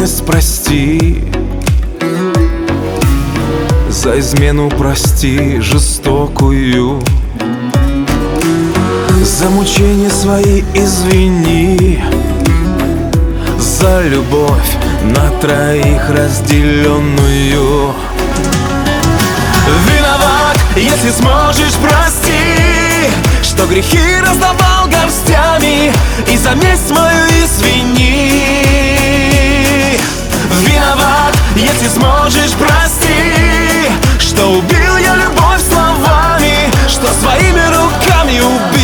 ревность прости, за измену прости жестокую, за мучения свои извини, за любовь на троих разделенную. Виноват, если сможешь, прости, что грехи раздавал горстями, и за месть мою извини. Виноват, если сможешь, прости, что убил я любовь словами, что своими руками убил.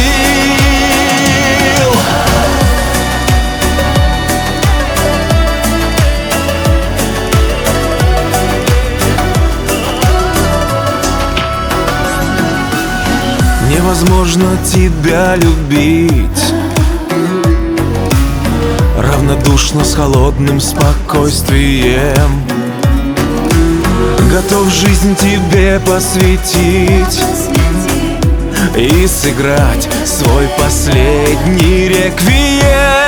Невозможно тебя любить равнодушно, с холодным спокойствием. Готов жизнь тебе посвятить и сыграть свой последний реквием.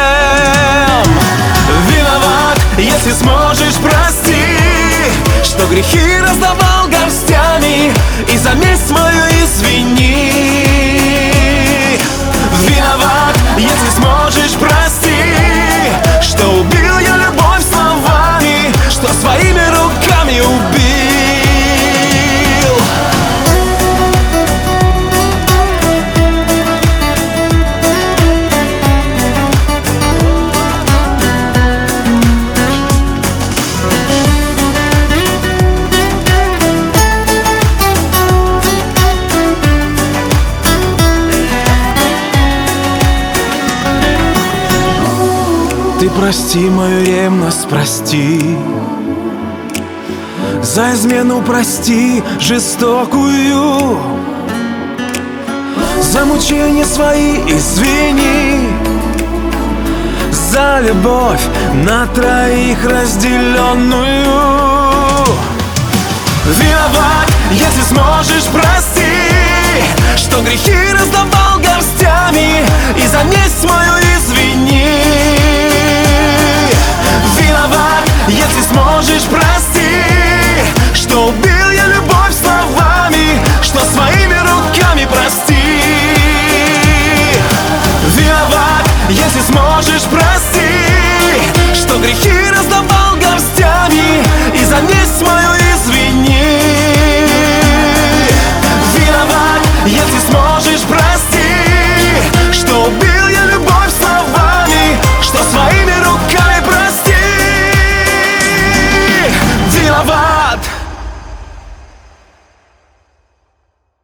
Виноват, если сможешь, прости, что грехи раздавал горстями, и за месть мою извини. Виноват, если сможешь, прости, что убил я любовь словами, что своими руками убил. Ты прости мою ревность, прости, за измену прости жестокую, за мучения свои извини, за любовь на троих разделенную. Виноват, если сможешь, прости, что грехи раздавал горстями, и за месть мою извини. Виноват, если сможешь, прости, что убил я любовь словами, что своими руками прости. Виноват, если сможешь, прости, что грехи раздавал горстями, и за месть мою извини. Виноват, если сможешь, прости, что убил я любовь словами, что своими